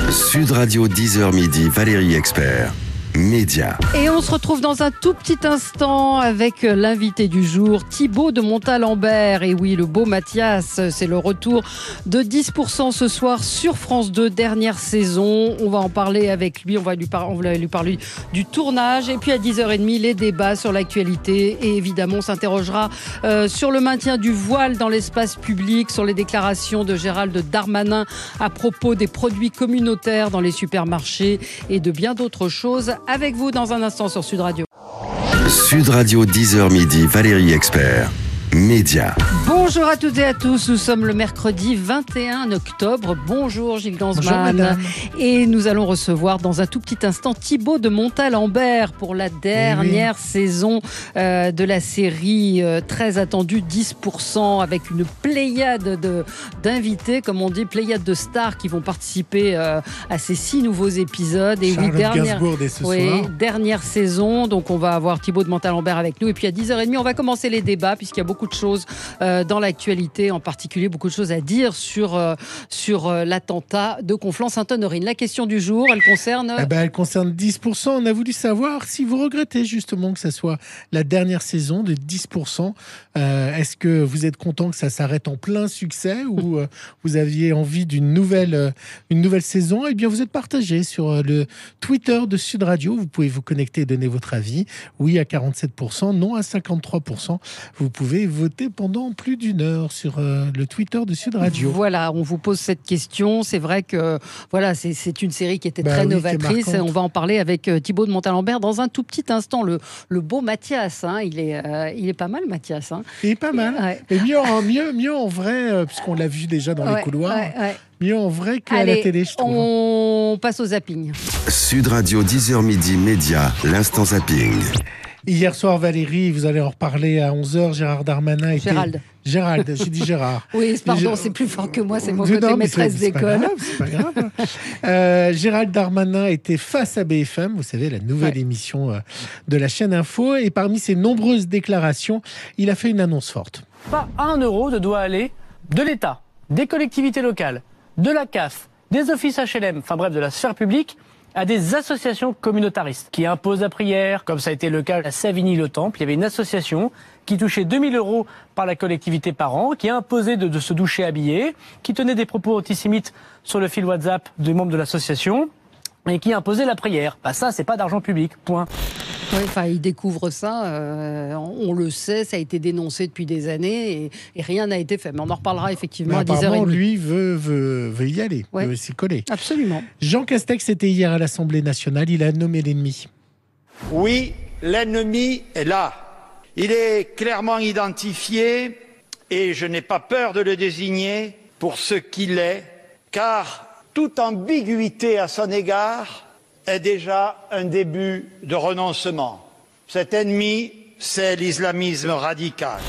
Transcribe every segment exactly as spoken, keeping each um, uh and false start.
Sud Radio dix heures midi, Valérie Expert. Média. Et on se retrouve dans un tout petit instant avec l'invité du jour, Thibaut de Montalembert. Et oui, le beau Mathias, c'est le retour de dix pour cent ce soir sur France deux, dernière saison. On va en parler avec lui, on va lui, par- on va lui parler du tournage. Et puis à dix heures trente, les débats sur l'actualité. Et évidemment, on s'interrogera euh, sur le maintien du voile dans l'espace public, sur les déclarations de Gérald Darmanin à propos des produits communautaires dans les supermarchés et de bien d'autres choses. Avec vous dans un instant sur Sud Radio. Sud Radio dix heures midi, Valérie Expert. Média. Bonjour à toutes et à tous, nous sommes le mercredi vingt et un octobre. Bonjour Gilles Gansman. Et nous allons recevoir dans un tout petit instant Thibaut de Montalembert pour la dernière oui. saison euh, de la série euh, très attendue dix pour cent, avec une pléiade de, d'invités, comme on dit, pléiade de stars qui vont participer euh, à ces six nouveaux épisodes. Et Charlotte oui, dernière, Gainsbourg dès ce oui, soir. dernière saison, donc on va avoir Thibaut de Montalembert avec nous. Et puis à dix heures trente, on va commencer les débats puisqu'il y a beaucoup beaucoup de choses euh, dans l'actualité, en particulier beaucoup de choses à dire sur, euh, sur euh, l'attentat de Conflans-Sainte-Honorine. La question du jour, elle concerne... Eh ben, elle concerne dix pour cent. On a voulu savoir si vous regrettez justement que ça soit la dernière saison de dix pour cent. Euh, est-ce que vous êtes content que ça s'arrête en plein succès ou euh, vous aviez envie d'une nouvelle, euh, une nouvelle saison? Eh bien, vous êtes partagé sur euh, le Twitter de Sud Radio. Vous pouvez vous connecter et donner votre avis. Oui à quarante-sept pour cent, non à cinquante-trois pour cent. Vous pouvez voter pendant plus d'une heure sur euh, le Twitter de Sud Radio. Voilà, on vous pose cette question. C'est vrai que voilà, c'est, c'est une série qui était bah très oui, novatrice. On va en parler avec euh, Thibaut de Montalembert dans un tout petit instant. Le, le beau Mathias, hein, il, est, euh, il est pas mal, Mathias. Hein. Il est pas mal. Et, ouais. Et mieux, en, mieux, mieux en vrai, euh, puisqu'on l'a vu déjà dans ouais, les couloirs. Ouais, ouais. Mieux en vrai qu'à Allez, la télé, je trouve. On passe au zapping. Sud Radio dix heures midi, Média, l'instant zapping. Hier soir, Valérie, vous allez en reparler à onze heures, Gérald Darmanin était... Gérald. Gérald, j'ai dit Gérard. Oui, pardon, c'est plus fort que moi, c'est mon côté non, maîtresse c'est, d'école. C'est pas grave, c'est pas grave. euh, Gérald Darmanin était face à B F M, vous savez, la nouvelle ouais. émission euh, de la chaîne Info, et parmi ses nombreuses déclarations, il a fait une annonce forte. Pas un euro ne doit aller de l'État, des collectivités locales, de la C A F, des offices H L M, enfin bref, de la sphère publique, à des associations communautaristes qui imposent la prière, comme ça a été le cas à Savigny-le-Temple. Il y avait une association qui touchait deux mille euros par la collectivité par an, qui a imposé de, de se doucher habillé, qui tenait des propos antisémites sur le fil WhatsApp des membres de l'association et qui imposait la prière. Bah ça, c'est pas d'argent public, point. Oui, enfin, il découvre ça, euh, on le sait, ça a été dénoncé depuis des années et, et rien n'a été fait. Mais on en reparlera effectivement mais à dix heures trente. Lui veut, veut, veut y aller, ouais. veut s'y coller. Absolument. Jean Castex était hier à l'Assemblée nationale, il a nommé l'ennemi. Oui, l'ennemi est là. Il est clairement identifié et je n'ai pas peur de le désigner pour ce qu'il est, car toute ambiguïté à son égard est déjà un début de renoncement. Cet ennemi, c'est l'islamisme radical.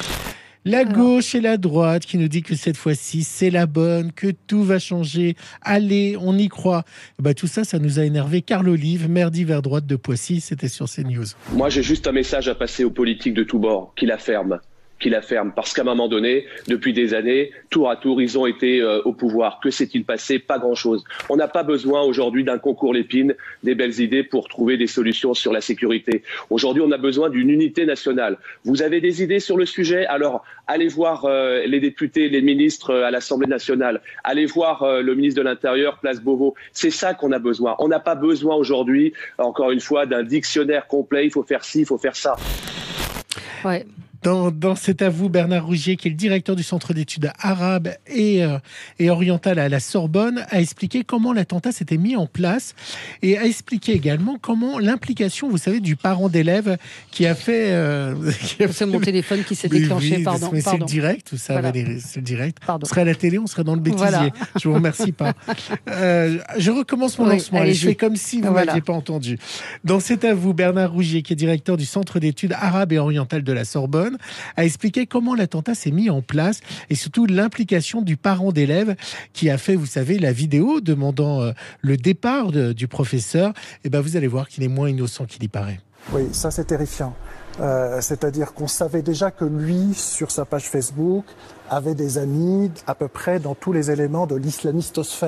La gauche et la droite qui nous dit que cette fois-ci, c'est la bonne, que tout va changer. Allez, on y croit. Bah, tout ça, ça nous a énervé. Carl Olive, maire d'hiver droite de Poissy, c'était sur CNews. Moi, j'ai juste un message à passer aux politiques de tous bords, qui la ferment. qui la ferme, parce qu'à un moment donné, depuis des années, tour à tour, ils ont été euh, au pouvoir. Que s'est-il passé? Pas grand-chose. On n'a pas besoin aujourd'hui d'un concours Lépine, des belles idées pour trouver des solutions sur la sécurité. Aujourd'hui, on a besoin d'une unité nationale. Vous avez des idées sur le sujet? Alors, allez voir euh, les députés, les ministres euh, à l'Assemblée nationale. Allez voir euh, le ministre de l'Intérieur, place Beauvau. C'est ça qu'on a besoin. On n'a pas besoin aujourd'hui, encore une fois, d'un dictionnaire complet. Il faut faire ci, il faut faire ça. Ouais. Dans, dans C'est à vous, Bernard Rougier, qui est le directeur du Centre d'études arabes et, euh, et orientales à la Sorbonne, a expliqué comment l'attentat s'était mis en place et a expliqué également comment l'implication, vous savez, du parent d'élève qui a fait... Euh, qui a c'est mon téléphone qui s'est mais déclenché, oui, pardon. Mais pardon. c'est le direct, tout ça, voilà. Valérie, c'est le direct. Pardon. On serait à la télé, on serait dans le bêtisier. Voilà. Je vous remercie pas. Euh, je recommence mon oui, lancement. Allez, je fais comme si vous ne voilà. m'aviez pas entendu. Donc C'est à vous, Bernard Rougier, qui est directeur du Centre d'études arabes et orientales de la Sorbonne, a expliqué comment l'attentat s'est mis en place et surtout l'implication du parent d'élève qui a fait, vous savez, la vidéo demandant euh, le départ de, du professeur. Et ben vous allez voir qu'il est moins innocent qu'il y paraît. Oui, ça c'est terrifiant. Euh, c'est-à-dire qu'on savait déjà que lui, sur sa page Facebook, avait des amis à peu près dans tous les éléments de l'islamistosphère.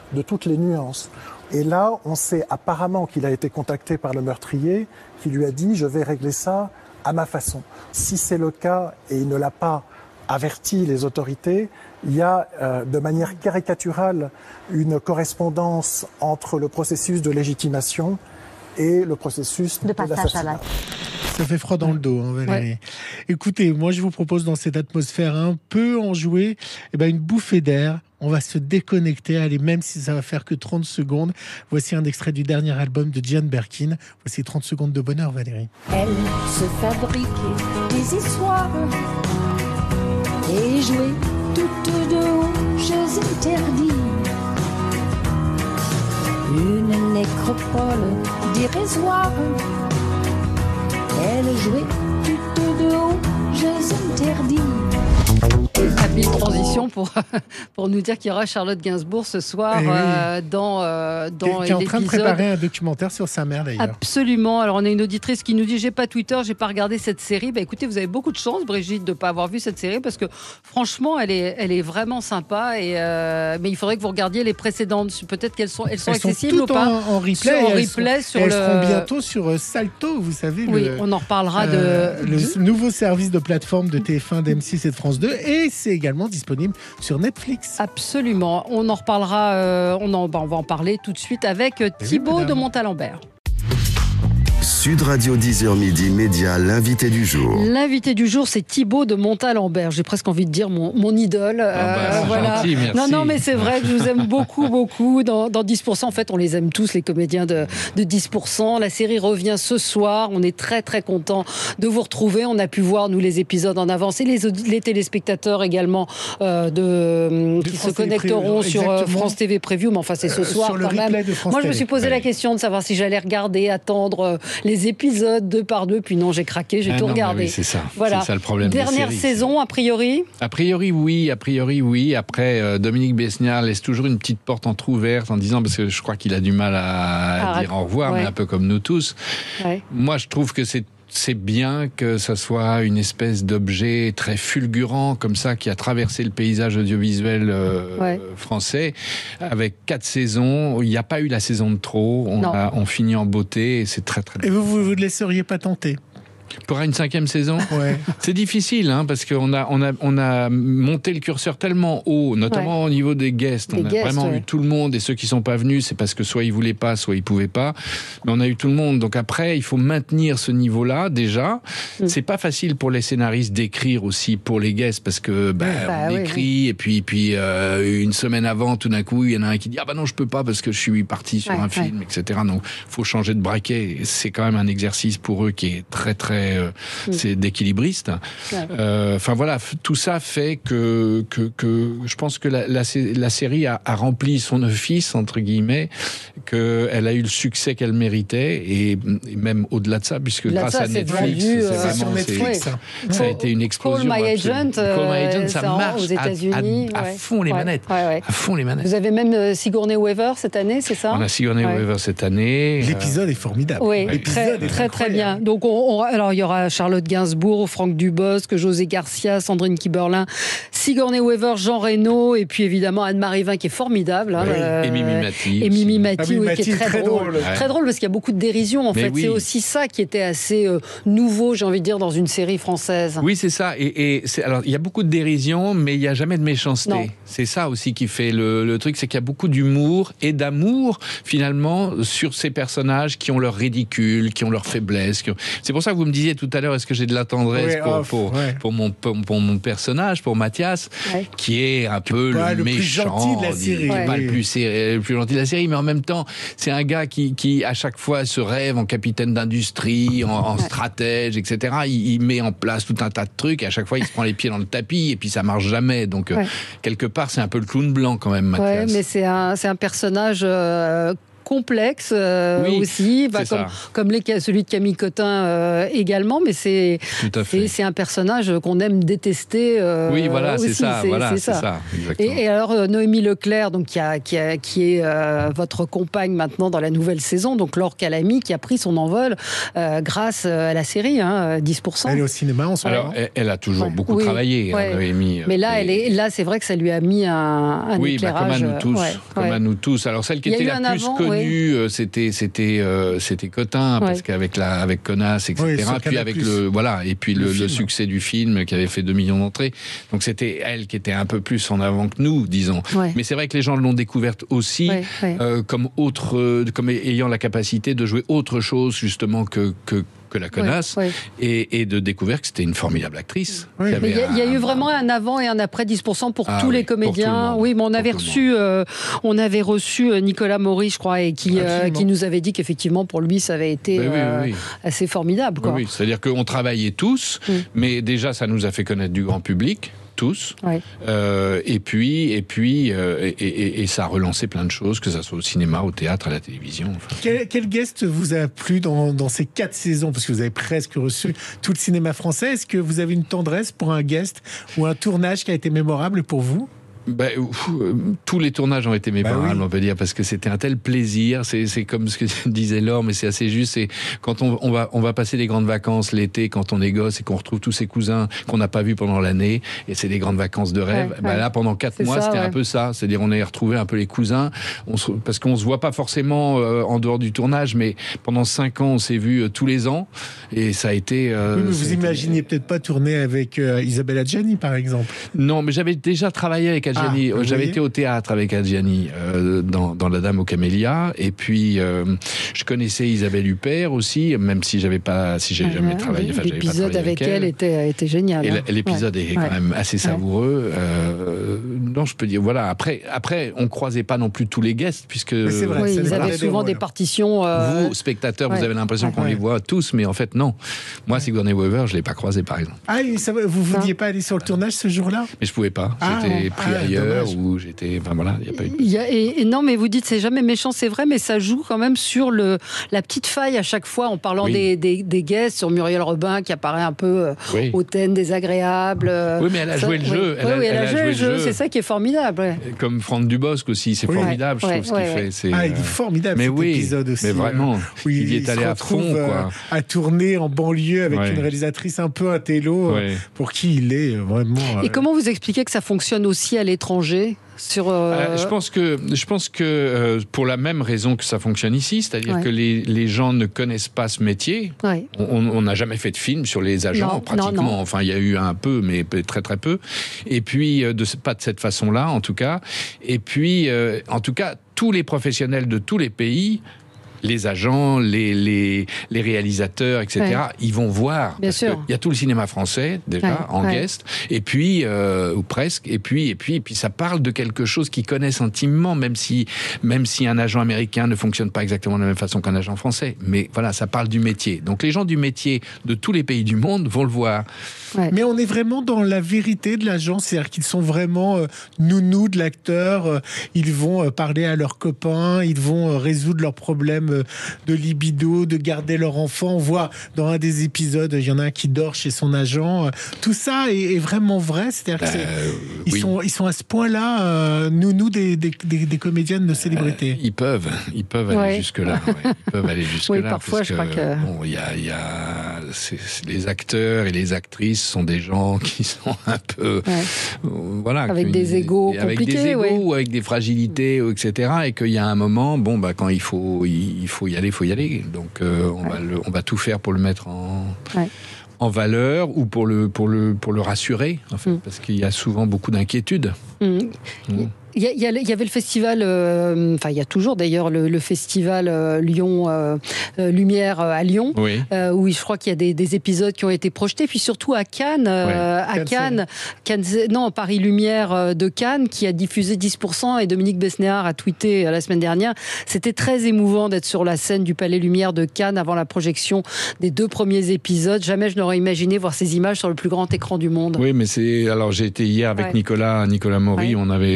de toutes les nuances. Et là, on sait apparemment qu'il a été contacté par le meurtrier qui lui a dit « je vais régler ça à ma façon ». Si c'est le cas et il ne l'a pas averti les autorités, il y a euh, de manière caricaturale une correspondance entre le processus de légitimation et le processus de, de l'assassinat. Ça fait froid dans le dos, hein, Valérie. Ouais. Écoutez, moi je vous propose dans cette atmosphère un peu enjouée, eh ben, une bouffée d'air. On va se déconnecter, allez, même si ça va faire que trente secondes. Voici un extrait du dernier album de Jane Birkin. Voici trente secondes de bonheur, Valérie. Elle se fabriquait des histoires et jouait toutes de hauts jeux interdits. Une nécropole dérisoire. Elle jouait toutes de hauts jeux interdits. Habile transition pour, pour nous dire qu'il y aura Charlotte Gainsbourg ce soir oui. euh, dans, euh, dans qui est en train de préparer un documentaire sur sa mère d'ailleurs. Absolument. Alors on a une auditrice qui nous dit j'ai pas Twitter, j'ai pas regardé cette série. Bah écoutez, vous avez beaucoup de chance, Brigitte, de pas avoir vu cette série parce que franchement elle est, elle est vraiment sympa. Et euh, mais il faudrait que vous regardiez les précédentes. Peut-être qu'elles sont, elles sont elles accessibles sont ou pas en, en replay. Sur, en replay sont, sur elles le... seront bientôt sur Salto, vous savez. Oui, le, on en reparlera euh, de le de... nouveau service de plateforme de T F un, d'M six et de France deux, et c'est également disponible sur Netflix. Absolument. On en reparlera, euh, on, en, bah, on va en parler tout de suite avec Thibaut oui, de Montalembert. Sud Radio dix heures midi, Média, l'invité du jour. L'invité du jour, c'est Thibaut de Montalembert. J'ai presque envie de dire mon, mon idole. Ah bah, euh, voilà. Gentil, merci. Non, non, mais c'est vrai que je vous aime beaucoup, beaucoup. Dans, dans dix pour cent, en fait, on les aime tous, les comédiens de, de dix pour cent. La série revient ce soir. On est très, très contents de vous retrouver. On a pu voir, nous, les épisodes en avance et les, les téléspectateurs également euh, de, qui se connecteront sur Exactement. France T V Preview. Mais enfin, c'est ce soir euh, quand même. Moi, je me suis posé oui. la question de savoir si j'allais regarder, attendre euh, les épisodes deux par deux, puis non, j'ai craqué, j'ai ah tout non, regardé. Oui, c'est ça, voilà. c'est ça le problème. Dernière séries, saison, a priori. A priori, oui, a priori, oui. Après, euh, Dominique Besniard laisse toujours une petite porte entrouverte en disant, parce que je crois qu'il a du mal à, à dire au revoir, ouais. mais un peu comme nous tous. Ouais. Moi, je trouve que c'est C'est bien que ça soit une espèce d'objet très fulgurant comme ça qui a traversé le paysage audiovisuel euh, ouais. français. Avec quatre saisons, il n'y a pas eu la saison de trop. On, a, on finit en beauté et c'est très très bien. Et vous, vous ne laisseriez pas tenter ? Pour une cinquième saison, ouais. c'est difficile hein, parce qu'on a on a on a monté le curseur tellement haut, notamment ouais. au niveau des guests. Les on a guests, vraiment ouais. eu tout le monde et ceux qui sont pas venus, c'est parce que soit ils voulaient pas, soit ils pouvaient pas. Mais on a eu tout le monde. Donc après, il faut maintenir ce niveau-là déjà. Mm. C'est pas facile pour les scénaristes d'écrire aussi pour les guests parce que bah, bah, on oui, écrit oui. et puis puis euh, une semaine avant, tout d'un coup, il y en a un qui dit ah bah non je peux pas parce que je suis parti sur ouais, un film, ouais. et cetera. Donc faut changer de braquet. C'est quand même un exercice pour eux qui est très très Euh, mmh. c'est d'équilibriste. Enfin ouais. euh, voilà, tout ça fait que que que je pense que la la, la série a, a rempli son office entre guillemets, que elle a eu le succès qu'elle méritait et, et même au-delà de ça, puisque Là, grâce ça, à Netflix, c'est, c'est euh, vraiment sur Netflix, ça, ça a été une explosion. Call My Agent, Call My Agent, ça, ça marche aux États-Unis, à, à, à ouais. fond les ouais. manettes, ouais, ouais. à fond les manettes. Vous avez même euh, Sigourney Weaver cette année, c'est ça ? On a Sigourney ouais. Weaver cette année. L'épisode euh... est formidable. Oui, très très, très très bien. Donc on, on, alors il y aura Charlotte Gainsbourg, Franck Dubosc, José Garcia, Sandrine Kiberlin, Sigourney Weaver, Jean Reno, et puis évidemment Anne-Marie Vin qui est formidable. Hein, oui. euh, et Mimi Mati. Et Mimi Mati, ah, oui, oui, Mati qui est très, très drôle. drôle. Ouais. Très drôle parce qu'il y a beaucoup de dérision en Mais fait. Oui. C'est aussi ça qui était assez euh, nouveau, j'ai envie de dire, dans une série française. Oui, c'est ça. Et, et c'est, alors il y a beaucoup de dérision, mais il n'y a jamais de méchanceté. Non. C'est ça aussi qui fait le, le truc, c'est qu'il y a beaucoup d'humour et d'amour finalement sur ces personnages qui ont leur ridicule, qui ont leur faiblesse. Qui ont... C'est pour ça que vous me disiez tout à l'heure, est-ce que j'ai de la tendresse oui, pour, off, pour, ouais. pour, mon, pour, pour mon personnage, pour Mathias, ouais. qui est un peu le, le méchant, plus gentil de la série, ouais. pas oui. le plus, le plus gentil de la série, mais en même temps, c'est un gars qui, qui à chaque fois se rêve en capitaine d'industrie, en, en ouais. stratège, et cetera. Il, il met en place tout un tas de trucs, et à chaque fois, il se prend les pieds dans le tapis, et puis ça marche jamais. Donc, ouais. euh, quelque part, c'est un peu le clown blanc quand même, Mathias. Ouais, mais c'est un, c'est un personnage... Euh... complexe euh, Oui, aussi, bah, c'est comme, ça. comme les, celui de Camille Cotin euh, également, mais c'est, Tout à fait. c'est, c'est un personnage qu'on aime détester euh, Oui, voilà, aussi. c'est ça, c'est, voilà, c'est c'est ça. ça, exactement. Et, et alors, euh, Noémie Leclerc, donc, qui, a, qui, a, qui est euh, votre compagne maintenant dans la nouvelle saison, donc Laure Calamy, qui a pris son envol euh, grâce à la série, hein, dix pour cent. Elle est au cinéma en ce moment. Alors, elle, elle a toujours Ouais. beaucoup Oui, travaillé, ouais. hein, Noémie. Mais là, Et- elle est, là, c'est vrai que ça lui a mis un, un oui, bah, comme à éclairage. nous tous, ouais, comme ouais. à nous tous. Alors celle qui Il y a était eu la un plus avant, connue, euh, c'était c'était euh, c'était Cotin, parce Ouais. qu'avec la avec Connasse, et cetera. Oui, sur puis Canal+. avec le voilà, et puis Le le, le film. succès du film qui avait fait deux millions d'entrées. Donc c'était elle qui était un peu plus en avant que nous, disons. Ouais. Mais c'est vrai que les gens l'ont découverte aussi Ouais, ouais. euh, comme autre, euh, comme ayant la capacité de jouer autre chose justement que que que la Connasse, Ouais, ouais. Et, et de découvrir que c'était une formidable actrice. Oui. qui Mais avait Il y, a, il y a un- eu vraiment un avant et un après dix pour cent pour Ah tous oui, les pour tout le comédiens. monde. Oui, mais on Pour avait tout le reçu, euh, on avait reçu euh, Nicolas Maury, je crois, et qui, euh, Absolument. qui nous avait dit qu'effectivement pour lui ça avait été Ben oui, euh, oui, oui. assez formidable, quoi. Oui, oui. C'est-à-dire qu'on travaillait tous, Mm. mais déjà ça nous a fait connaître du grand public, tous. Ouais. Euh, et puis, et puis, euh, et, et- et ça a relancé plein de choses, que ça soit au cinéma, au théâtre, à la télévision. Enfin. Quel, quel guest vous a plu dans, dans ces quatre saisons? Parce que vous avez presque reçu tout le cinéma français. Est-ce que vous avez une tendresse pour un guest ou un tournage qui a été mémorable pour vous? Ben, ouf, euh, tous les tournages ont été mémorables, Bah oui. on peut dire, parce que c'était un tel plaisir. C'est, c'est comme ce que disait Laure, mais c'est assez juste. C'est quand on, on va, on va passer les grandes vacances l'été, quand on est gosse et qu'on retrouve tous ses cousins qu'on n'a pas vus pendant l'année, et c'est des grandes vacances de rêve. Ouais, Ben ouais. là, pendant quatre C'est mois, ça, c'était ouais. un peu ça. C'est-à-dire, on a retrouvé un peu les cousins, on se, parce qu'on se voit pas forcément euh, en dehors du tournage, mais pendant cinq ans, on s'est vus euh, tous les ans, et ça a été. Euh, Oui, mais ça a vous été- imaginiez peut-être pas tourner avec euh, Isabelle Adjani, par exemple. Non, mais j'avais déjà travaillé avec Adjani. Ah, vous j'avais voyez. été au théâtre avec Adjani euh, dans, dans La Dame aux Camélias, et puis euh, je connaissais Isabelle Huppert aussi, même si j'avais pas, si j'ai jamais Ouais, travaillé. oui, Enfin, j'avais pas l'épisode travaillé avec elle était, était génial. Et hein. l'épisode Ouais. est quand Ouais. même assez savoureux. Euh, non, je peux dire, voilà. Après, après, on croisait pas non plus tous les guests, puisque Mais c'est vrai. Oui, ça ils dépend avaient des souvent rôles. des partitions. euh, vous, spectateurs, ouais. vous avez l'impression Ouais. qu'on Ouais. les voit tous, mais en fait, non. Moi, Sigourney Weaver, je l'ai pas croisé, par exemple. Ah, et ça, va- vous ne Ça. vouliez pas aller sur le tournage ce jour-là? Mais je pouvais pas. Ah, J'étais pris ah, ailleurs, dommage. ou j'étais. Enfin voilà, il y a pas eu. de- Il y a- et, et non, mais vous dites c'est jamais méchant, c'est vrai, mais ça joue quand même sur le la petite faille à chaque fois en parlant Oui. des, des, des guests, sur Muriel Robin qui apparaît un peu euh, Oui. hautaine, désagréable. euh, Oui, mais elle a ça- joué le oui. jeu. Elle Oui, a- oui, elle, elle a a joué joué le le jeu. jeu. C'est ça qui est formidable. ouais. Comme Franck Dubosc aussi, c'est Oui. formidable, je Ouais, trouve, ce ouais, qu'il ouais. fait. C'est, Ah, il est euh, formidable mais cet oui, épisode aussi. mais vraiment, euh, où il y est se allé à fond, retrouve, euh, quoi. à tourner en banlieue avec Ouais. une réalisatrice un peu intello, euh, Ouais. pour qui il est euh, vraiment. Et euh, comment vous expliquez que ça fonctionne aussi à l'étranger sur euh, Euh, je pense que, je pense que euh, pour la même raison que ça fonctionne ici, c'est-à-dire Ouais. que les, les gens ne connaissent pas ce métier. ouais. On on n'a jamais fait de film sur les agents, Non, pratiquement. non, non. Enfin, il y a eu un peu, mais peut- très très peu. Et puis, euh, de, ce- pas de cette façon-là, en tout cas. Et puis, euh, en tout cas, tous les professionnels de tous les pays, les agents, les, les, les réalisateurs, et cetera, ils vont voir. Bien parce sûr. que Il y a tout le cinéma français, déjà, Ouais, en ouais. guest, et puis, euh, ou presque, et puis, et puis, et puis, ça parle de quelque chose qu'ils connaissent intimement, même si, même si un agent américain ne fonctionne pas exactement de la même façon qu'un agent français. Mais voilà, ça parle du métier. Donc, les gens du métier de tous les pays du monde vont le voir. Ouais. Mais on est vraiment dans la vérité de l'agent, c'est-à-dire qu'ils sont vraiment euh, nounous de l'acteur, euh, ils vont euh, parler à leurs copains, ils vont euh, résoudre leurs problèmes euh, de libido, de garder leur enfant. On voit dans un des épisodes, il y en a un qui dort chez son agent. Euh, Tout ça est, est vraiment vrai, c'est-à-dire que c'est- Euh, ils, oui. sont, ils sont à ce point-là, euh, nounous des, des, des, des comédiennes de célébrité. Ils peuvent, ils peuvent aller Ouais. jusque-là. ouais. Ils peuvent aller jusque-là. Oui, parfois, parce je crois que- Bon, il y a, il y a c'est- c'est- les acteurs et les actrices sont des gens qui sont un peu, Ouais. euh, voilà, Avec qui- des égos avec compliqués, des égos ouais. ou avec des fragilités, ou et cetera. Et qu'il y a un moment, bon, bah, quand il faut, il il faut y aller, il faut y aller. Donc, euh, on va le, on va tout faire pour le mettre en. Ouais. en valeur ou pour le pour le pour le rassurer en fait, Mm. parce qu'il y a souvent beaucoup d'inquiétudes. Mmh. Mm. Il y, a- il y a- il y avait le festival, euh, enfin il y a toujours d'ailleurs le, le festival euh, Lyon euh, euh, Lumière euh, à Lyon, Oui. euh, où je crois qu'il y a des, des épisodes qui ont été projetés, puis surtout à Cannes, euh, à Cannes, Cannes, Cannes, non Paris Lumière euh, de Cannes, qui a diffusé dix pour cent, et Dominique Besnéard a tweeté euh, la semaine dernière. C'était très émouvant d'être sur la scène du Palais Lumière de Cannes avant la projection des deux premiers épisodes. Jamais je n'aurais imaginé voir ces images sur le plus grand écran du monde. Oui, mais c'est alors j'ai été hier avec Ouais. Nicolas Nicolas Maury, Ouais. on avait on,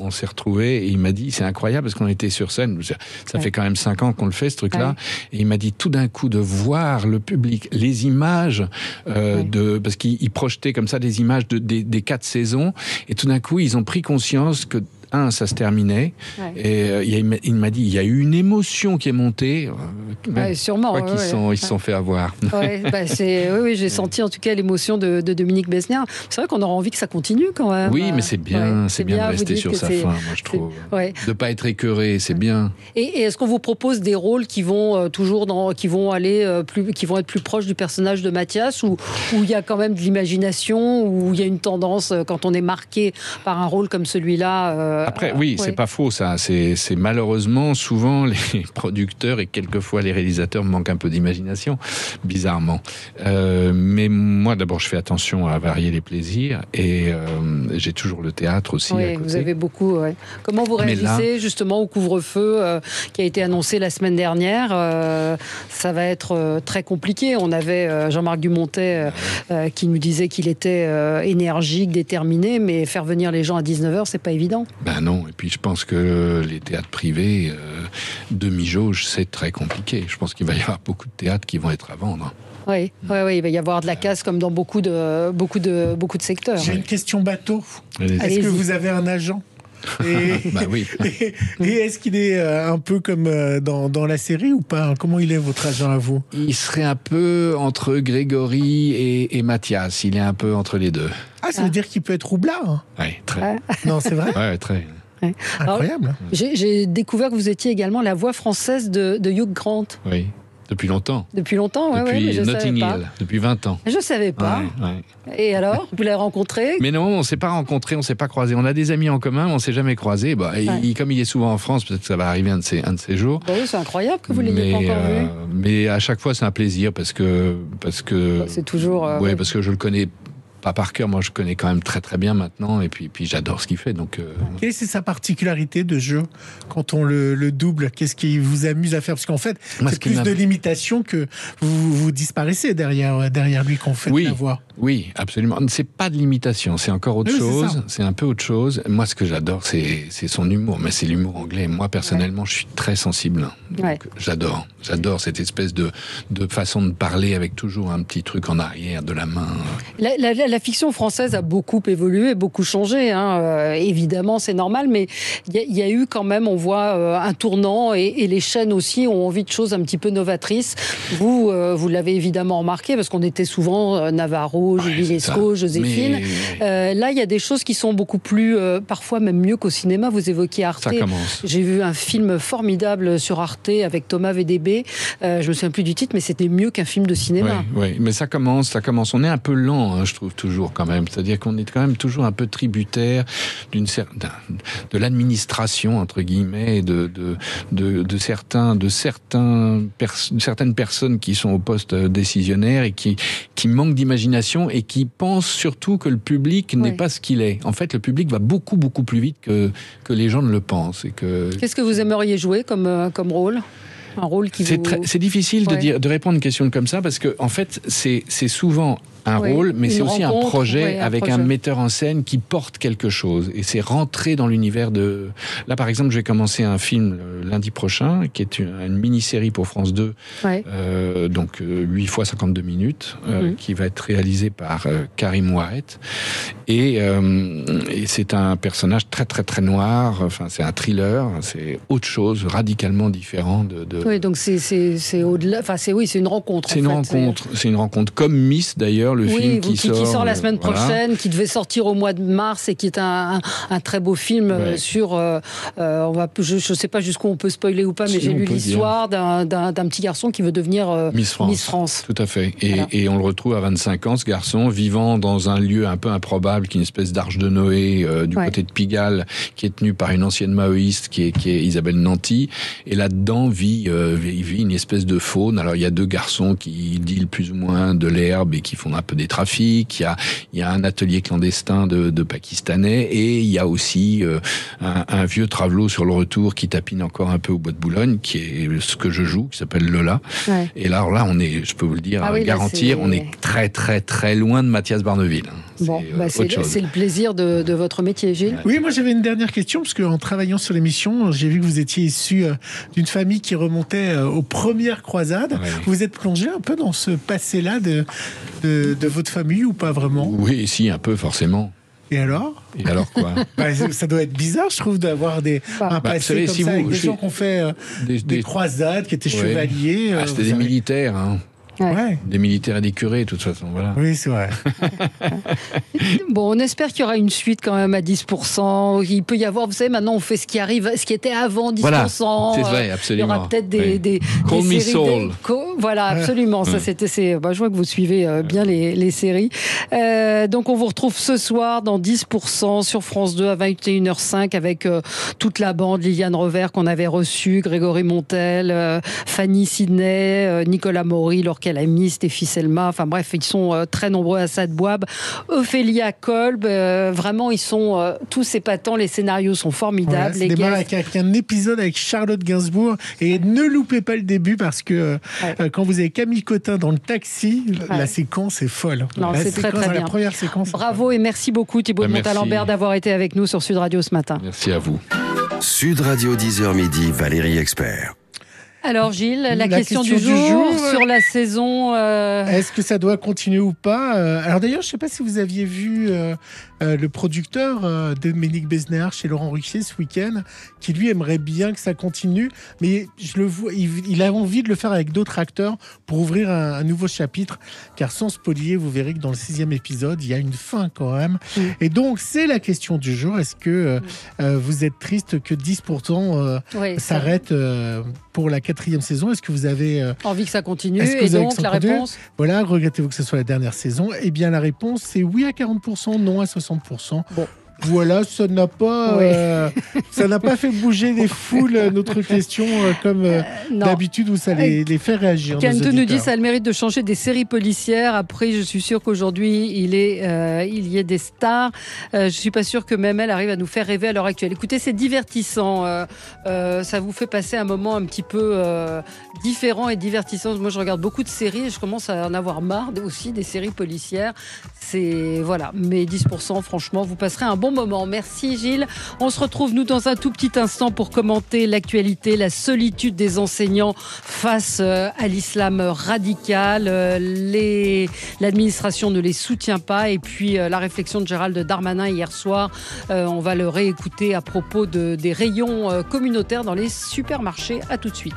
on s'est retrouvés et il m'a dit, c'est incroyable parce qu'on était sur scène, ça ouais. fait quand même cinq ans qu'on le fait ce truc-là, ouais. et il m'a dit tout d'un coup de voir le public, les images, euh, ouais. de, parce qu'il projetait comme ça des images de, des, des quatre saisons, et tout d'un coup ils ont pris conscience que un, ça se terminait, ouais. et euh, il, il m'a dit, il y a eu une émotion qui est montée. Euh, ouais, sûrement. Je crois ouais, qu'ils ouais. sont, ils se ouais. sont fait avoir. Ouais, bah c'est, oui, oui, j'ai senti en tout cas l'émotion de, de Dominique Besnier. C'est vrai qu'on aura envie que ça continue quand même. Oui, mais c'est bien, ouais, c'est bien, bien de rester sur sa fin, moi je trouve. Ouais. De pas être écœuré, c'est ouais. bien. Et, et est-ce qu'on vous propose des rôles qui vont euh, toujours dans, qui vont aller euh, plus, qui vont être plus proches du personnage de Mathias, ou où il y a quand même de l'imagination, où il y a une tendance euh, quand on est marqué par un rôle comme celui-là. Euh, Après, oui, ouais. c'est pas faux ça. C'est, c'est malheureusement souvent les producteurs et quelquefois les réalisateurs manquent un peu d'imagination, bizarrement. Euh, mais moi, d'abord, je fais attention à varier les plaisirs et euh, j'ai toujours le théâtre aussi. Oui, à côté. Vous avez beaucoup. Ouais. Comment vous réagissez là, justement au couvre-feu euh, qui a été annoncé la semaine dernière euh, Ça va être euh, très compliqué. On avait euh, Jean-Marc Dumontet euh, qui nous disait qu'il était euh, énergique, déterminé, mais faire venir les gens à dix-neuf heures, c'est pas évident. Ben non. Et puis je pense que les théâtres privés, euh, demi-jauge, c'est très compliqué. Je pense qu'il va y avoir beaucoup de théâtres qui vont être à vendre. Oui, oui, oui, il va y avoir de la casse comme dans beaucoup de, beaucoup de, beaucoup de secteurs. J'ai oui. une question bateau. Allez-y. Est-ce Allez-y. que vous avez un agent et, bah oui. et, et est-ce qu'il est un peu comme dans, dans la série ou pas? Comment il est votre agent à vous? Il serait un peu entre Grégory et, et Mathias. Il est un peu entre les deux. Ah, ça veut ah. dire qu'il peut être roublard, hein? Oui, très. Ah. Non, c'est vrai? Ouais, très. Ouais. Incroyable. Alors, j'ai, j'ai découvert que vous étiez également la voix française de, de Hugh Grant. Oui. Depuis longtemps. Depuis longtemps, oui. Depuis ouais, je Notting savais Hill, pas. depuis vingt ans. Je savais pas. Ouais, ouais. Et alors, vous l'avez rencontré? Mais non, on ne s'est pas rencontré, on ne s'est pas croisé. On a des amis en commun, mais on ne s'est jamais croisé. Bah, ouais. il, comme il est souvent en France, peut-être que ça va arriver un de ces, un de ces jours. Bah oui, c'est incroyable que vous l'ayez mais, pas encore euh, vu. Mais à chaque fois, c'est un plaisir parce que parce que. Bah, c'est toujours. Euh, ouais, oui. parce que je le connais. Pas par cœur, moi je connais quand même très très bien maintenant et puis, puis j'adore ce qu'il fait. Donc, euh... Quelle est sa particularité de jeu quand on le, le double? Qu'est-ce qui vous amuse à faire? Parce qu'en fait, moi, c'est plus de l'imitation que vous, vous disparaissez derrière, derrière lui qu'on fait oui, la voix. Oui, absolument. C'est pas de l'imitation, c'est encore autre oui, chose. C'est, c'est un peu autre chose. Moi, ce que j'adore, c'est, c'est son humour, mais c'est l'humour anglais. Moi, personnellement, ouais. je suis très sensible. Donc, ouais. j'adore. J'adore cette espèce de, de façon de parler avec toujours un petit truc en arrière de la main. La, la, la, la fiction française a beaucoup évolué, beaucoup changé. Hein. Euh, évidemment, c'est normal, mais il y, y a eu quand même, on voit euh, un tournant et, et les chaînes aussi ont envie de choses un petit peu novatrices. Vous, euh, vous l'avez évidemment remarqué parce qu'on était souvent euh, Navarro, Julie ouais, Lescaut, Joséphine. Mais... Euh, là, il y a des choses qui sont beaucoup plus, euh, parfois même mieux qu'au cinéma. Vous évoquiez Arte. Ça commence. J'ai vu un film formidable sur Arte avec Thomas V D B. Euh, je me souviens plus du titre, mais c'était mieux qu'un film de cinéma. Oui, oui, mais ça commence, ça commence. On est un peu lent, hein, je trouve toujours quand même. C'est-à-dire qu'on est quand même toujours un peu tributaire d'une certaine, de l'administration entre guillemets, de de de, de certains, de certains, pers- certaines personnes qui sont au poste décisionnaire et qui qui manquent d'imagination et qui pensent surtout que le public n'est oui. pas ce qu'il est. En fait, le public va beaucoup beaucoup plus vite que que les gens ne le pensent. Et que... Qu'est-ce que vous aimeriez jouer comme euh, comme rôle? Un rôle qui c'est, vous... très, c'est difficile ouais. de dire, de répondre à une question comme ça parce que en fait, c'est c'est souvent un oui, rôle, mais c'est aussi un projet ouais, un avec projet. un metteur en scène qui porte quelque chose. Et c'est rentrer dans l'univers de... Là, par exemple, je vais commencer un film lundi prochain, qui est une, une mini-série pour France deux, ouais. euh, donc euh, huit fois cinquante-deux minutes, euh, mmh. qui va être réalisé par euh, Karim Ouaret. Et, euh, et c'est un personnage très, très, très noir. Enfin, c'est un thriller. C'est autre chose, radicalement différent de... de... Oui, donc c'est, c'est, c'est au-delà... Enfin, c'est, oui, c'est une rencontre. C'est une fait. rencontre. C'est... c'est une rencontre. Comme Miss, d'ailleurs, le oui, film qui, qui, sort, qui sort la semaine voilà. prochaine, qui devait sortir au mois de mars et qui est un, un, un très beau film ouais. sur... Euh, on va, je ne sais pas jusqu'où on peut spoiler ou pas, mais si j'ai lu l'histoire d'un, d'un, d'un petit garçon qui veut devenir euh, Miss France. Miss France. Tout à fait. Et, voilà. et on le retrouve à vingt-cinq ans, ce garçon, vivant dans un lieu un peu improbable, qui est une espèce d'arche de Noé euh, du ouais. côté de Pigalle, qui est tenue par une ancienne maoïste, qui est, qui est Isabelle Nanty. Et là-dedans vit, euh, vit une espèce de faune. Alors il y a deux garçons qui dealent plus ou moins de l'herbe et qui font un peu des trafics. Il y a, il y a un atelier clandestin de, de Pakistanais et il y a aussi euh, un, un vieux travelot sur le retour qui tapine encore un peu au bois de Boulogne, qui est ce que je joue, qui s'appelle Lola. Ouais. Et là, alors là, on est, je peux vous le dire, ah oui, garantir, là, on est très très très loin de Mathias Barneville. Bon, c'est, euh, bah, c'est, autre chose. c'est le plaisir de, de votre métier, Gilles. Oui, moi j'avais une dernière question, parce qu'en travaillant sur l'émission, j'ai vu que vous étiez issu euh, d'une famille qui remontait euh, aux premières croisades. Ouais. Vous êtes plongé un peu dans ce passé-là de, de, de votre famille ou pas vraiment? Oui, si, un peu, forcément. Et alors? Et alors quoi? Bah, ça doit être bizarre, je trouve, d'avoir des, Bah, un bah, passé vous savez, comme si ça, vous- avec des je- gens qui ont fait euh, Des, des des- croisades, qui étaient Ouais. chevaliers. Ah, euh, c'était vous des avez- militaires, hein. Ouais. Des militaires et des curés, de toute façon. Voilà. Oui, c'est vrai. Bon, on espère qu'il y aura une suite quand même à dix pour cent. Il peut y avoir, vous savez, maintenant on fait ce qui arrive, ce qui était avant dix pour cent. Voilà, c'est vrai, Euh, absolument. Il y aura peut-être des, Oui. des, Call des me séries. Saul. des- co- voilà, absolument. Ça, Ouais. c'était, c'est, bah, je vois que vous suivez euh, bien les, les séries. Euh, donc, on vous retrouve ce soir dans dix pour cent sur France deux à vingt et une heures cinq avec euh, toute la bande, Liliane Revers qu'on avait reçue, Grégory Montel, euh, Fanny Sidney, euh, Nicolas Maury, Laure Calamy, Stéphie Selma. Enfin bref, ils sont euh, très nombreux. Assad Bouab, Ophélia Kolb. Euh, vraiment, ils sont euh, tous épatants. Les scénarios sont formidables. Voilà, ça les démarre guests- avec, avec un épisode avec Charlotte Gainsbourg, et ne loupez pas le début, parce que euh, Ouais. euh, quand vous avez Camille Cotin dans le taxi, Ouais. la séquence est folle. Non, la c'est très, séquence, très la bien. première séquence. Bravo et merci beaucoup Thibaut Bah, de merci. Montalembert d'avoir été avec nous sur Sud Radio ce matin. Merci à vous. Sud Radio dix heures midi, Valérie Expert. Alors Gilles, la, La question, question du du jour, jour, ouais. sur la saison. euh, Est-ce que ça doit continuer ou pas? Euh, Alors d'ailleurs, je ne sais pas si vous aviez vu euh, euh, le producteur euh, Dominique Besnéard chez Laurent Ruquier ce week-end, qui lui aimerait bien que ça continue, mais je le vois, il, il a envie de le faire avec d'autres acteurs pour ouvrir un, un nouveau chapitre, car sans spolier, vous verrez que dans le sixième épisode, il y a une fin quand même. Mm. Et donc, c'est la question du jour. Est-ce que euh, euh, vous êtes triste que dix pour cent euh, oui, ça- s'arrête euh, pour la quatrième saison? Est-ce que vous avez... euh, envie que ça continue. Est-ce que Et vous avez donc que ça la continue réponse. Voilà, regrettez-vous que ce soit la dernière saison? Eh bien, la réponse, c'est oui à quarante pour cent, non à soixante pour cent. Bon. Voilà, ça n'a pas, Oui. euh, ça n'a pas fait bouger les foules, euh, notre question, euh, comme euh, Non. d'habitude, où ça les, les fait réagir. nos Canto nous dit auditeurs. ça a le mérite de changer des séries policières. Après, je suis sûre qu'aujourd'hui, il, est, euh, il y ait des stars. Euh, je suis pas sûre que même elle arrive à nous faire rêver à l'heure actuelle. Écoutez, c'est divertissant. Euh, euh, ça vous fait passer un moment un petit peu euh, différent et divertissant. Moi, je regarde beaucoup de séries et je commence à en avoir marre aussi des séries policières. C'est voilà. Mais dix pour cent, franchement, vous passerez un bon moment. Merci Gilles. On se retrouve nous dans un tout petit instant pour commenter l'actualité, la solitude des enseignants face euh, à l'islam radical. Euh, les... L'administration ne les soutient pas. Et puis euh, la réflexion de Gérald Darmanin hier soir, euh, on va le réécouter à propos de, des rayons euh, communautaires dans les supermarchés. À tout de suite.